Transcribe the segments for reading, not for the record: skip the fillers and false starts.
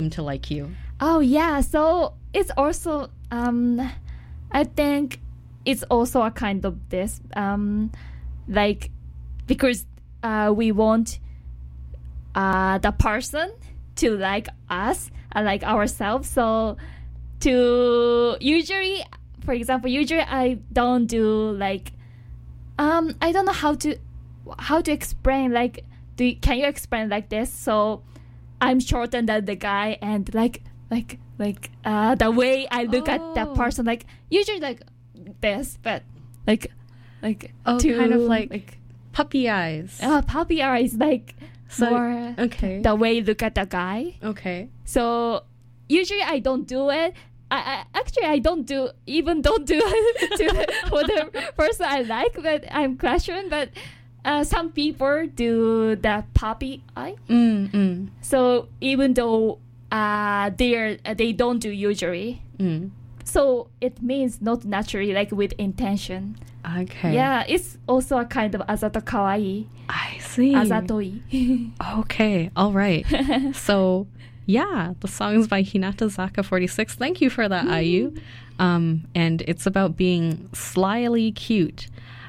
to like you? Oh yeah, so it's also I think it's also a kind of this like because we want the person to like us, like ourselves. So to usually, for example, I don't do like I don't know how to explain. Like, can you explain like this? So I'm shorter than the guy, and like the way I look at that person, like usually like this, but like kind of like puppy eyes. Puppy eyes, like so, more okay. the way you look at the guy. Okay. So usually I don't do it. I don't do it for the person I like, but I'm questioning. But some people do the puppy eye. So even though they don't do usually, so it means not naturally, like with intention. Okay. Yeah, it's also a kind of azato kawaii. I see. Azatoi. Okay. All right. So. Yeah, the song is by Hinata Zaka 46. Thank you for that, Ayu. And it's about being slyly cute.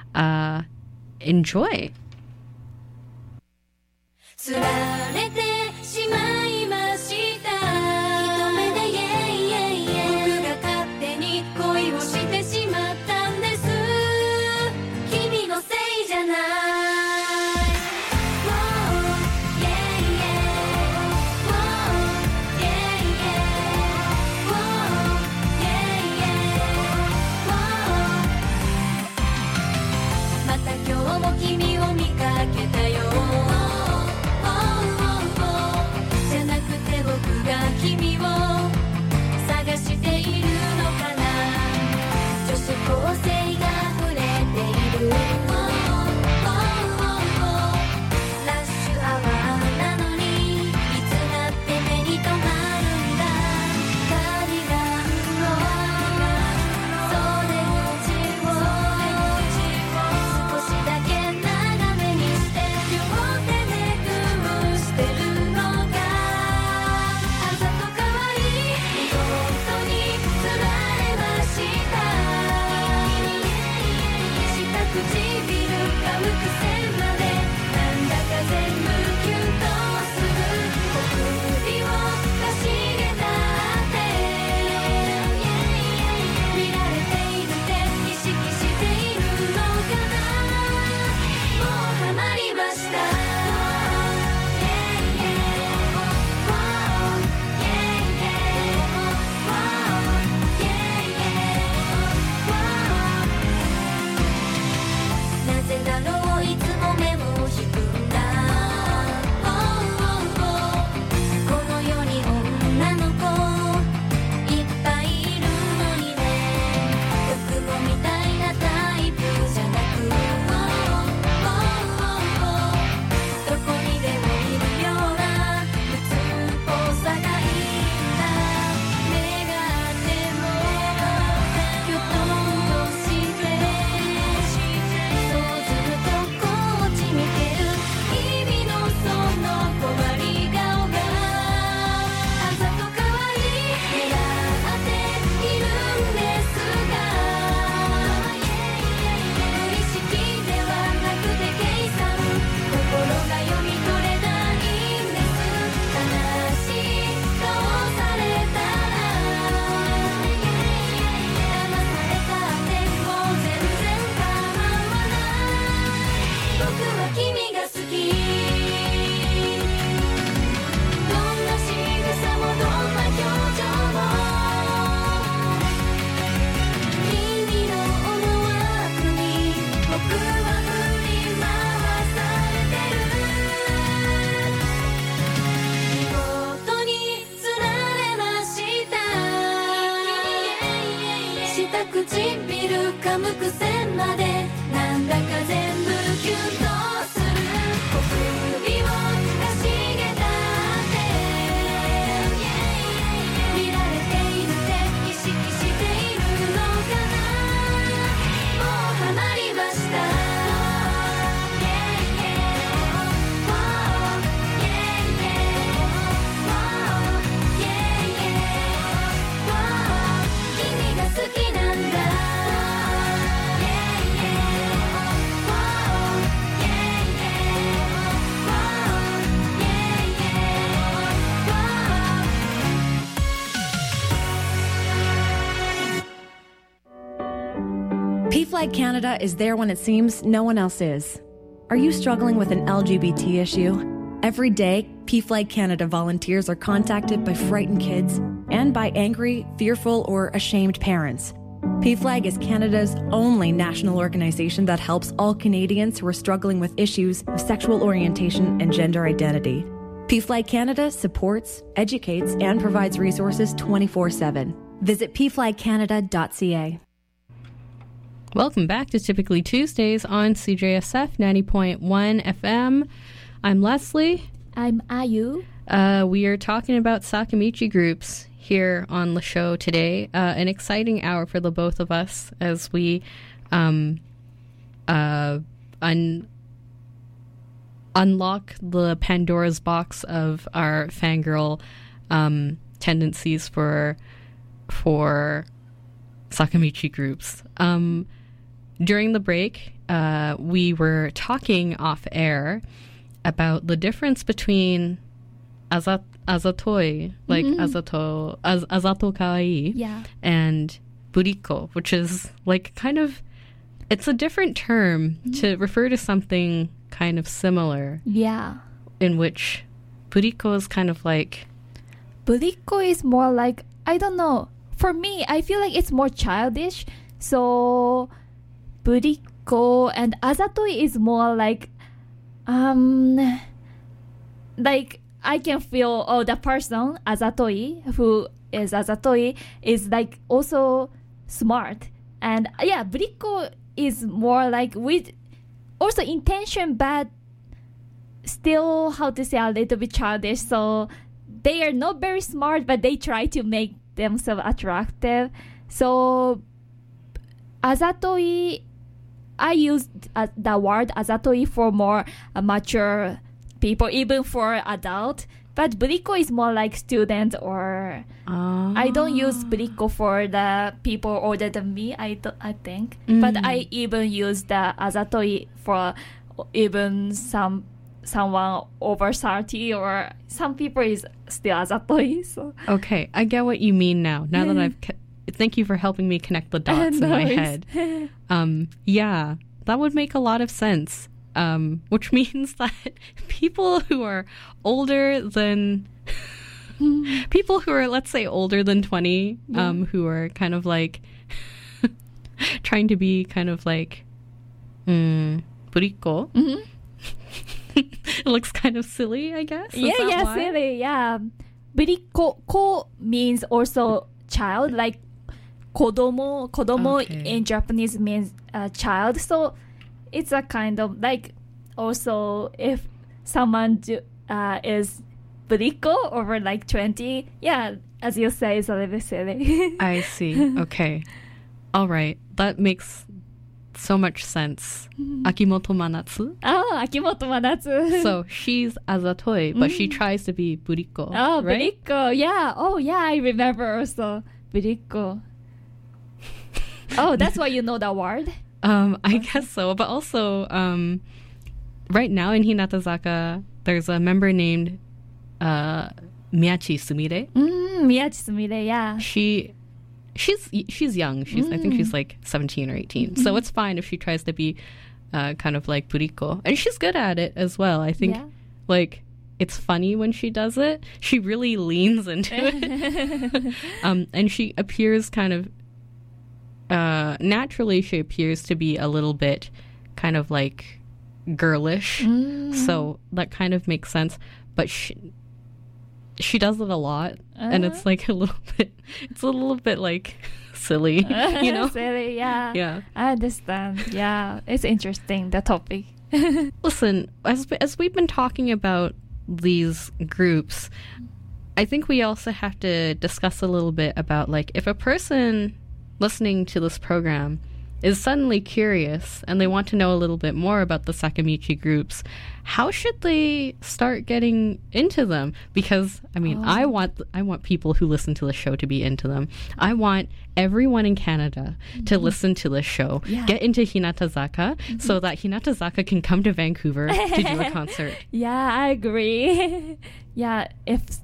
Enjoy. 釣られてしまいました一目でイエイイエイイエイ僕が勝手に恋をしてしまったんです君のせいじゃない君を見かけたよじゃなくて僕が君を探しているのかな女子高生が触れているラッシュアワーなのにいつだって目に留まるんだカーディガンの袖口を少しだけ唇噛む癖までなんだか全部キュンとする小首をかしげたって見られているって意識しているのかなもうハマりました「 Flag Canada is there when it seems no one else is. Are you struggling with an LGBT issue? Every day, PFLAG Canada volunteers are contacted by frightened kids and by angry, fearful, or ashamed parents. PFLAG is Canada's only national organization that helps all Canadians who are struggling with issues of sexual orientation and gender identity. PFLAG Canada supports, educates, and provides resources 24/7. Visit pflagcanada.ca. Welcome back to Typically Tuesdays on CJSF 90.1 FM. I'm Leslie. I'm Ayu. We are talking about Sakamichi groups here on the show today. An exciting hour for the both of us as we unlock the Pandora's box of our fangirl tendencies for Sakamichi groups. During the break, we were talking off air about the difference between azatoi, like azato kawaii, Yeah. and buriko, which is like kind of, it's a different term to refer to something kind of similar, Yeah. in which buriko is kind of like, Buriko is more like, I don't know. For me, I feel like it's more childish. So, Buriko and Azatoi is more like I can feel, oh, the person, Azatoi, who is Azatoi, is like also smart. And yeah, Buriko is more like with also intention, but still, how to say, a little bit childish. So they are not very smart, but they try to make themselves attractive. So Azatoi, I use the word Azatoi for more mature people, even for adult. But Buriko is more like student, or I don't use Buriko for the people older than me, I think. But I even use the Azatoi for even someone over 30, or some people is still Azatoi. So. okay, I get what you mean now. Now that I've thank you for helping me connect the dots in my head. Yeah, that would make a lot of sense. Which means that people who are older than people who are, let's say, older than 20, who are kind of like trying to be kind of like buriko. It looks kind of silly, I guess. Is that why? Silly, yeah. Buriko, ko means also child, like kodomo. Kodomo Okay. in Japanese means child. So it's a kind of like, also if someone is buriko over like 20, yeah, as you say, it's a little bit silly. I see. Okay. All right. That makes so much sense. Akimoto Manatsu. Oh, Akimoto Manatsu. So she's azatoi, but she tries to be buriko. Oh, right? buriko. Yeah. Oh, yeah. I remember also buriko. Oh, that's why you know the word. I guess so. But also, right now in Hinatazaka, there's a member named Miyachi Sumire. Miyachi Sumire, yeah. She's young. I think she's like 17 or 18. So it's fine if she tries to be kind of like buriko. And she's good at it as well. I think like it's funny when she does it. She really leans into it. And she appears kind of naturally, she appears to be a little bit kind of like girlish. So that kind of makes sense. But she does it a lot, and it's like a little bit like silly, you know? Silly, yeah. Yeah. I understand. Yeah, it's interesting, the topic. Listen, as we've been talking about these groups, I think we also have to discuss a little bit about, like, if a person listening to this program is suddenly curious and they want to know a little bit more about the Sakamichi groups, how should they start getting into them? Because, I mean, I want people who listen to the show to be into them. I want everyone in Canada to listen to this show, get into Hinatazaka, so that Hinatazaka can come to Vancouver to do a concert. Yeah, I agree. If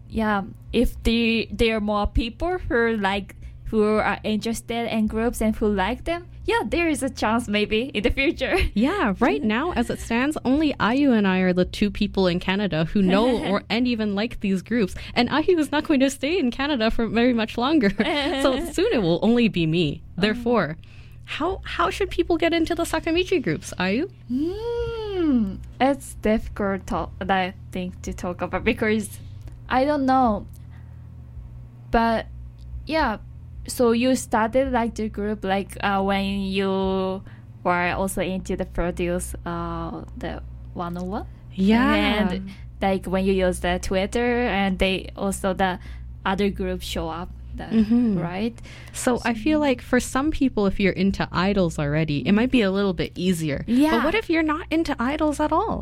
there are more people who are interested in groups and who like them, yeah, there is a chance maybe in the future. Yeah, right now, as it stands, only Ayu and I are the two people in Canada who know and even like these groups. And Ayu is not going to stay in Canada for very much longer. So soon it will only be me. Therefore, how should people get into the Sakamichi groups, Ayu? It's difficult, I think, to talk about because I don't know. But yeah, so you started like the group like when you were also into the produce the 101. Yeah. And like when you use the Twitter and they also the other groups show up, right? So I feel like for some people, if you're into idols already, it might be a little bit easier. Yeah. But what if you're not into idols at all?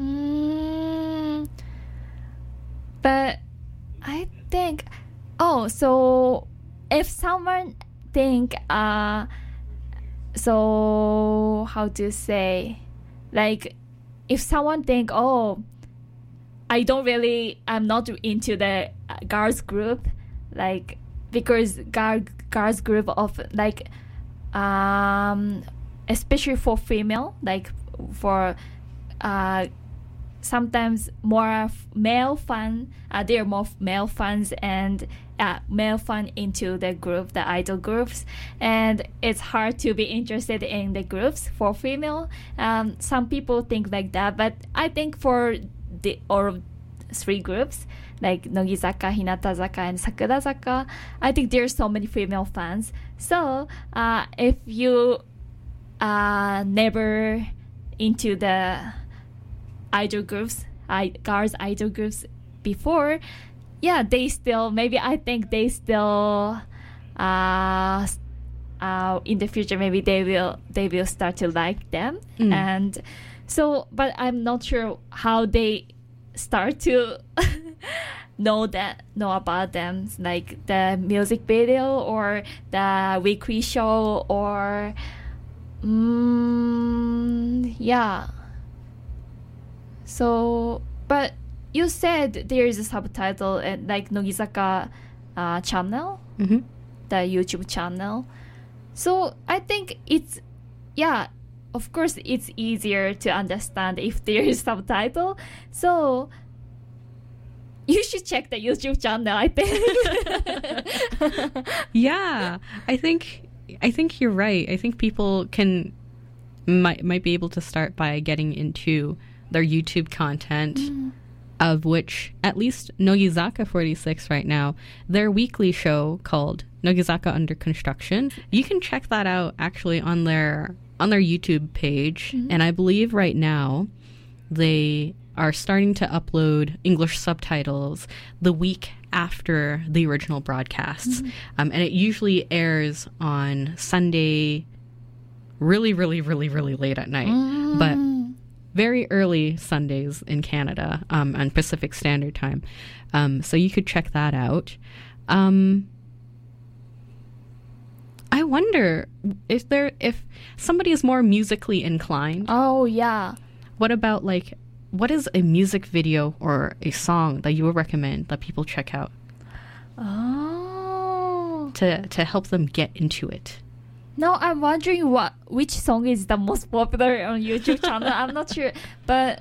But I think, so if someone think, so how to say, like if someone think, I'm not into the girls group, like because girls group of like especially for female, like for sometimes more male fan, there are more male fans and male fan into the group, the idol groups, and it's hard to be interested in the groups for female. Some people think like that, but I think for the all three groups like Nogizaka, Hinatazaka, and Sakurazaka, I think there's so many female fans. So if you never into the idol groups, girls idol groups before, yeah, they still, maybe I think they still in the future maybe they will start to like them. And so, but I'm not sure how they start to know about them, like the music video or the weekly show or yeah. So, but you said there is a subtitle at like Nogizaka channel, the YouTube channel. So I think it's, yeah, of course it's easier to understand if there is subtitle. So you should check the YouTube channel, I think. Yeah, I think you're right. I think people might be able to start by getting into their YouTube content, of which at least Nogizaka 46 right now, their weekly show called Nogizaka Under Construction. You can check that out actually on their YouTube page, and I believe right now they are starting to upload English subtitles the week after the original broadcasts. And it usually airs on Sunday really, really, really, really late at night. But very early Sundays in Canada on Pacific Standard Time. So you could check that out. I wonder if somebody is more musically inclined. Oh, yeah. What about what is a music video or a song that you would recommend that people check out? Oh. To help them get into it. No, I'm wondering which song is the most popular on YouTube channel. I'm not sure, but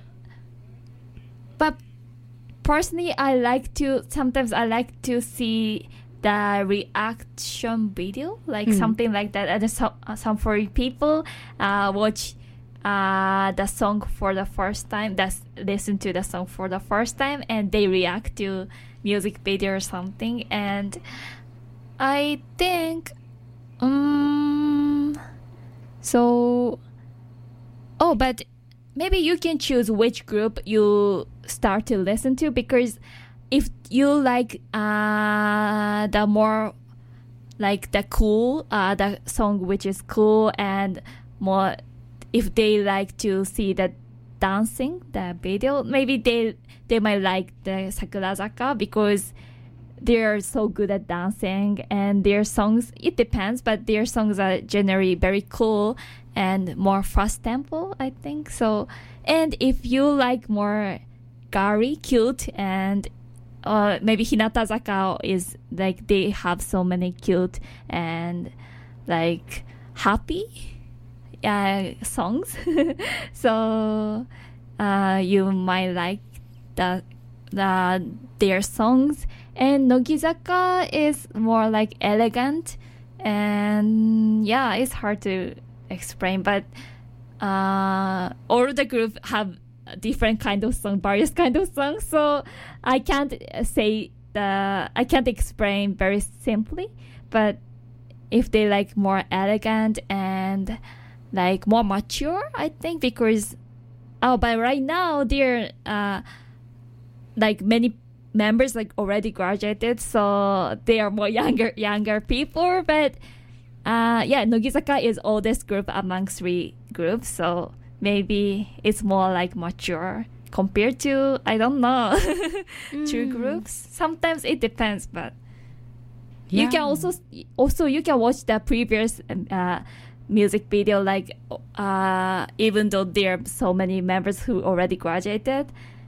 personally, sometimes I like to see the reaction video, like something like that, and some foreign people watch the song for the first time, listen to the song for the first time, and they react to music video or something. And I think but maybe you can choose which group you start to listen to, because if you like the more like the cool the song which is cool, and more if they like to see the dancing, the video, maybe they might like the Sakurazaka because they're so good at dancing, and their songs, it depends, but their songs are generally very cool and more fast tempo, I think. So, and if you like more girly, cute, and maybe Hinatazaka is like they have so many cute and like happy songs. So you might like their songs. And Nogizaka is more like elegant, and yeah, it's hard to explain, but all the group have different kind of song, various kind of songs, so I can't explain very simply. But if they like more elegant and like more mature, I think, because but right now they're like many members like already graduated, so they are more younger people. But Nogizaka is oldest group among 3 groups, so maybe it's more like mature compared to, I don't know, 2 groups. Sometimes it depends, but you can also you can watch the previous music video, like even though there are so many members who already graduated.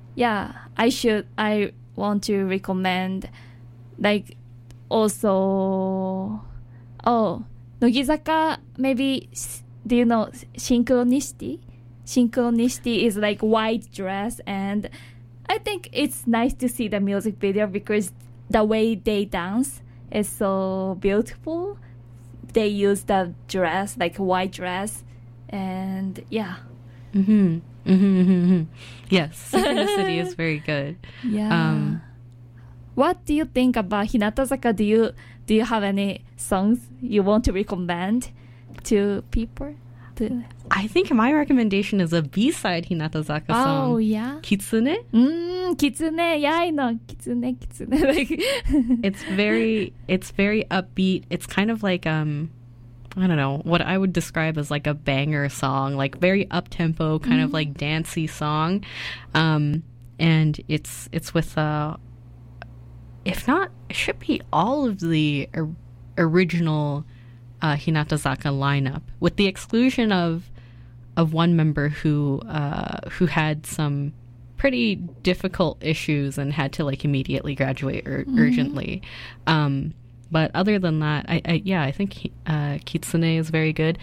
I want to recommend, like, also Nogizaka, maybe, do you know Synchronicity? Synchronicity is like white dress, and I think it's nice to see the music video because the way they dance is so beautiful. They use the dress, like white dress, and yeah. Mm-hmm. Mm-hmm, mm-hmm. Yes, Synchronicity is very good. Yeah. What do you think about Hinatazaka? Do you have any songs you want to recommend to people? I think my recommendation is a B-side Hinatazaka song. Oh, yeah. Kitsune. Kitsune. Yeah, I know. Kitsune. Like it's very upbeat. It's kind of like I don't know, what I would describe as like a banger song, like very up-tempo, kind of like dancey song. And it's with if not, it should be all of the original Hinatazaka lineup, with the exclusion of one member who had some pretty difficult issues and had to like immediately graduate urgently. But other than that, I think Kitsune is very good.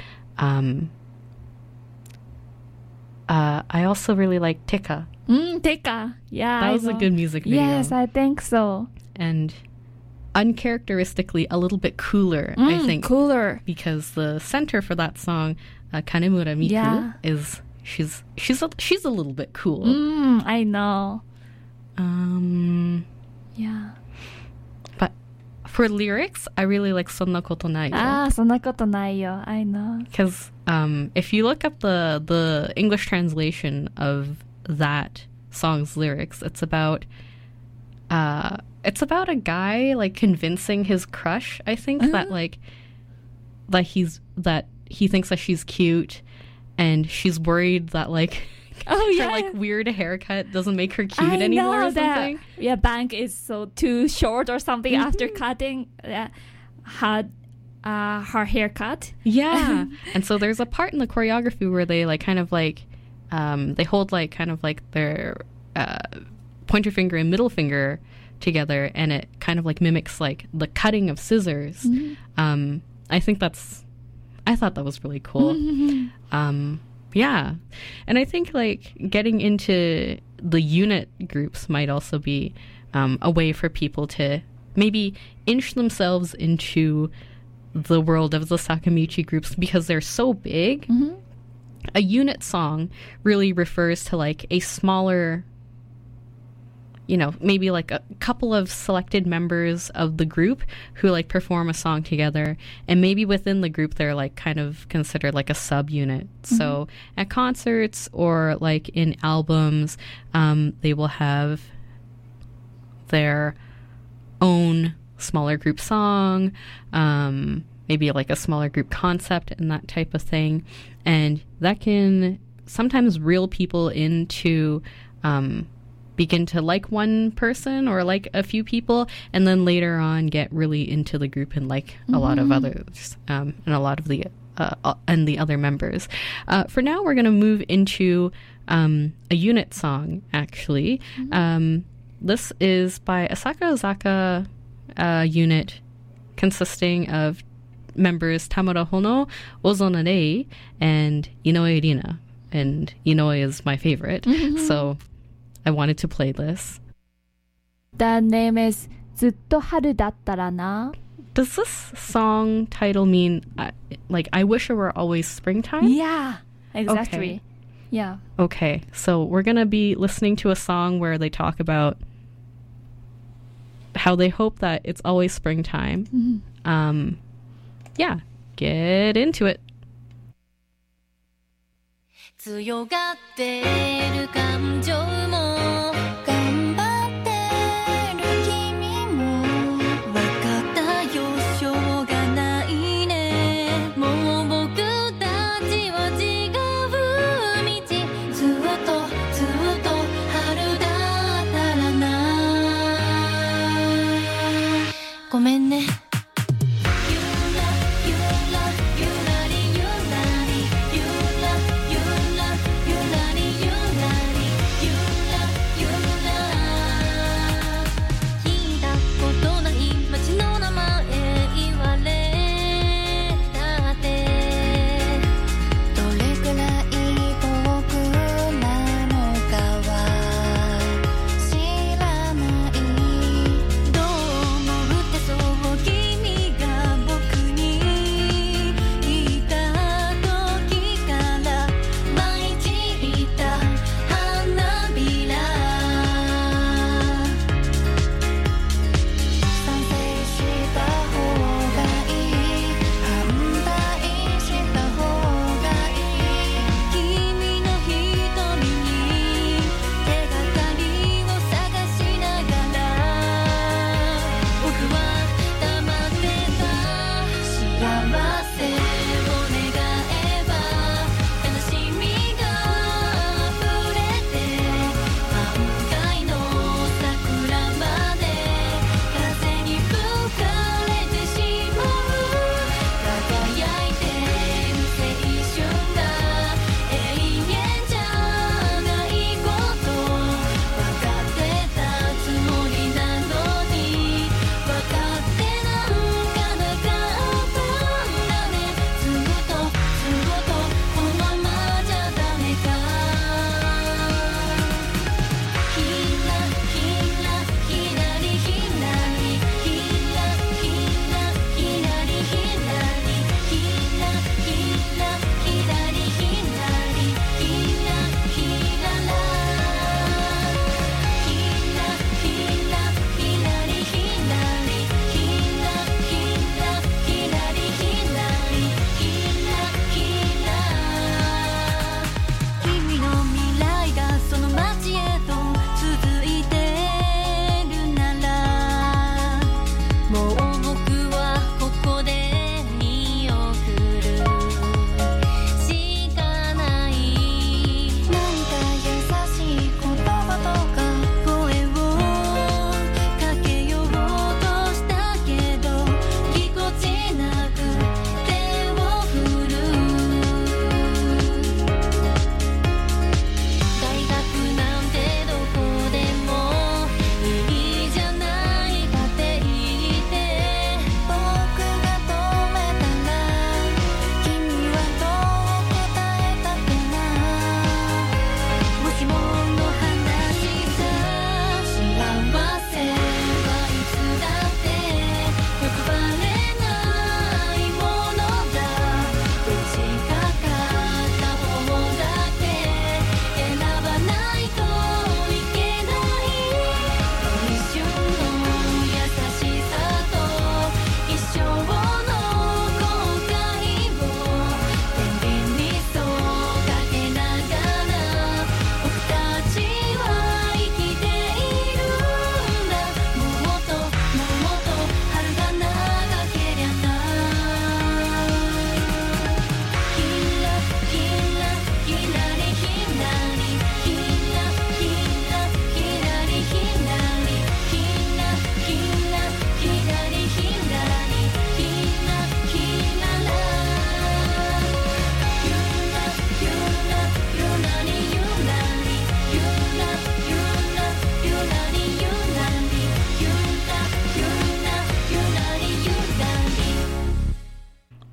I also really like Teka. Teka. Yeah, that was a good music video. Yes, I think so. And uncharacteristically a little bit cooler, I think. Cooler. Because the center for that song, Kanemura Miku, is she's a little bit cool. I know. Yeah. But for lyrics, I really like Sonna Koto Nai Yo. Sonna Koto Nai Yo. I know. Because if you look up the English translation of that song's lyrics, it's about a guy like convincing his crush, I think, that he thinks that she's cute, and she's worried that like her like weird haircut doesn't make her cute anymore or something. Yeah, bank is so too short or something after cutting her haircut. Yeah. And so there's a part in the choreography where they like kind of like they hold like kind of like their pointer finger and middle finger together, and it kind of like mimics like the cutting of scissors. I thought that was really cool. Yeah. And I think like getting into the unit groups might also be a way for people to maybe inch themselves into the world of the Sakamichi groups, because they're so big. A unit song really refers to like a smaller, you know, maybe like a couple of selected members of the group who like perform a song together, and maybe within the group they're like kind of considered like a subunit. So at concerts or like in albums, they will have their own smaller group song, maybe like a smaller group concept and that type of thing, and that can sometimes reel people into begin to like one person or like a few people, and then later on get really into the group and like a lot of others, and a lot of the and the other members. For now, we're going to move into a unit song, actually. This is by a Sakura Zaka unit consisting of members Tamura Hono, Ozona Rei, and Inoue Rina. And Inoue is my favorite, so I wanted to play this. The name is ずっと春だったらな. Does this song title mean, like, I wish it were always springtime? Yeah, exactly. Okay. Yeah. Okay, so we're going to be listening to a song where they talk about how they hope that it's always springtime. Yeah, get into it. 強がってる感情も頑張ってる君も分かったよしょうがないねもう僕たちは違う道ずっと春だったらなごめんね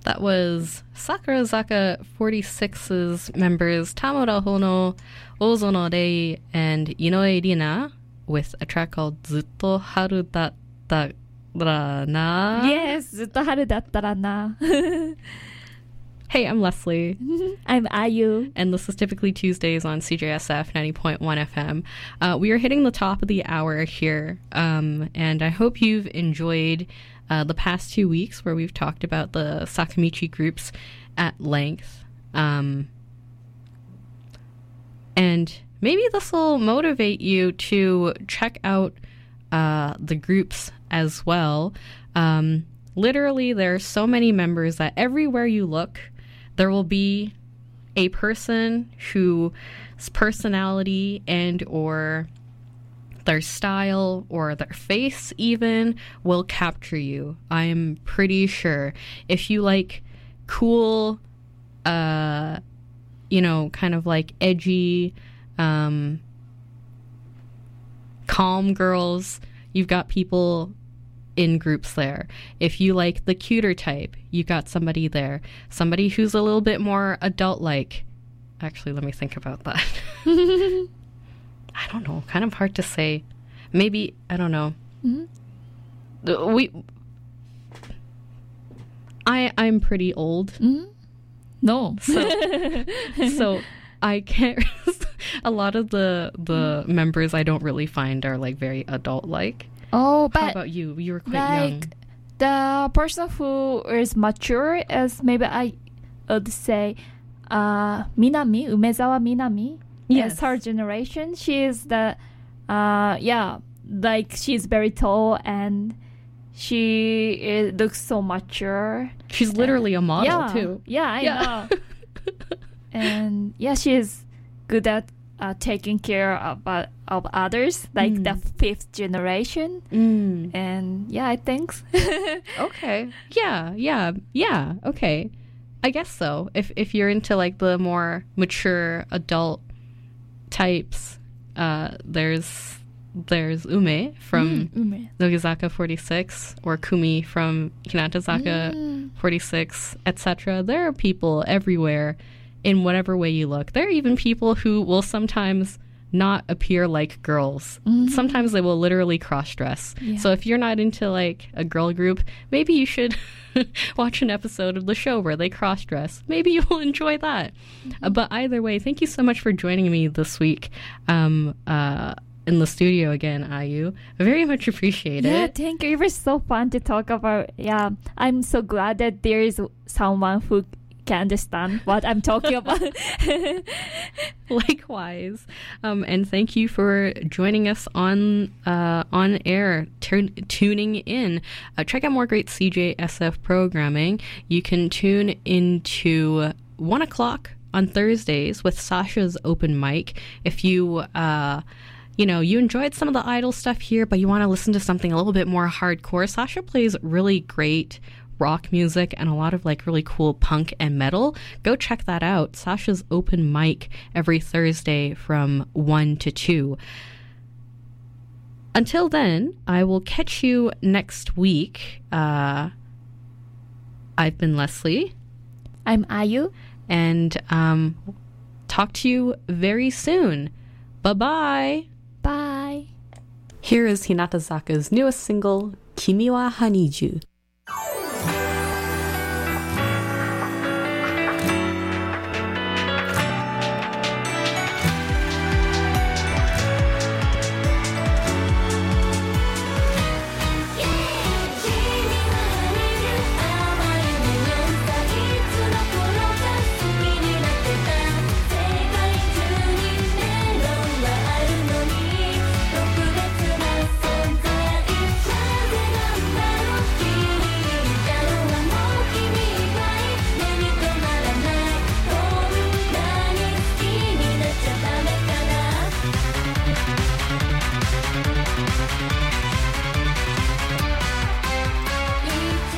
That was Sakurazaka 46's members Tamura Hono, Ozono Rei, and Inoue Rina with a track called Zutto Haru Dattara Na. Yes, ずっと春だったらな. Hey, I'm Leslie. I'm Ayu. And this is Typically Tuesdays on CJSF 90.1 FM. We are hitting the top of the hour here, and I hope you've enjoyed the past 2 weeks where we've talked about the Sakamichi groups at length. And maybe this will motivate you to check out the groups as well. Literally, there are so many members that everywhere you look, there will be a person whose personality and or their style or their face even will capture you. I'm pretty sure. If you like cool, kind of like edgy, calm girls, you've got people in groups there. If you like the cuter type, you got somebody there. Somebody who's a little bit more adult-like. Actually, let me think about that. I don't know. Kind of hard to say. Maybe, I don't know. Mm-hmm. I'm pretty old. Mm-hmm. No. So I can't... a lot of the members I don't really find are like very adult-like. Oh, but how about you? You were quite young. The person who is mature is maybe I would say Minami, Umezawa Minami. Yes. It's her generation. She is the like she's very tall and she looks so mature. She's literally a model too. Yeah, I know. And she is good at taking care of others, like the fifth generation. And I think. Okay. Yeah. Okay. I guess so. If you're into like the more mature adult types, there's Ume from Nogizaka 46 or Kumi from Hinatazaka 46, etc. There are people everywhere in whatever way you look. There are even people who will sometimes not appear like girls. Sometimes they will literally cross-dress. Yeah. So if you're not into like a girl group, maybe you should watch an episode of the show where they cross-dress. Maybe you will enjoy that. But either way, thank you so much for joining me this week in the studio again, Ayu. I very much appreciate it. Yeah, thank you. It was so fun to talk about. Yeah, I'm so glad that there is someone who can understand what I'm talking about. Likewise. And thank you for joining us on air, tuning in. Check out more great CJSF programming. You can tune into 1 o'clock on Thursdays with Sasha's open mic. If you you enjoyed some of the idol stuff here, but you want to listen to something a little bit more hardcore, Sasha plays really great rock music and a lot of like really cool punk and metal. Go check that out. Sasha's open mic every Thursday from 1 to 2. Until then, I will catch you next week. I've been Leslie. I'm Ayu. And talk to you very soon. Bye-bye. Bye. Here is Hinatazaka's newest single, Kimi wa Haniju.